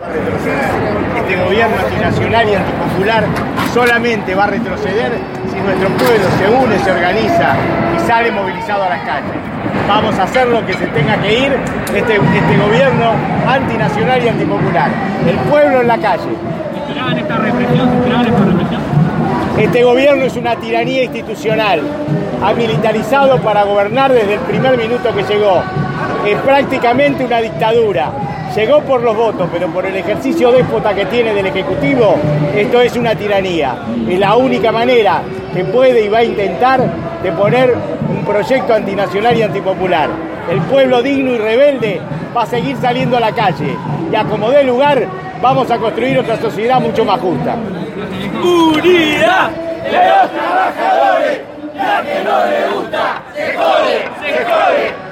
Este gobierno antinacional y antipopular solamente va a retroceder si nuestro pueblo se une, se organiza y sale movilizado a las calles. Vamos a hacer lo que se tenga que ir, este gobierno antinacional y antipopular. El pueblo en la calle. ¿Esperaban esta represión? ¿Esperaban esta represión? Este gobierno es una tiranía institucional. Ha militarizado para gobernar desde el primer minuto que llegó. Es prácticamente una dictadura. Llegó por los votos, pero por el ejercicio déspota que tiene del Ejecutivo, esto es una tiranía. Es la única manera que puede y va a intentar de poner un proyecto antinacional y antipopular. El pueblo digno y rebelde va a seguir saliendo a la calle y a como dé lugar vamos a construir otra sociedad mucho más justa. ¡Unidad de los trabajadores! ¡La que no le gusta, se jode!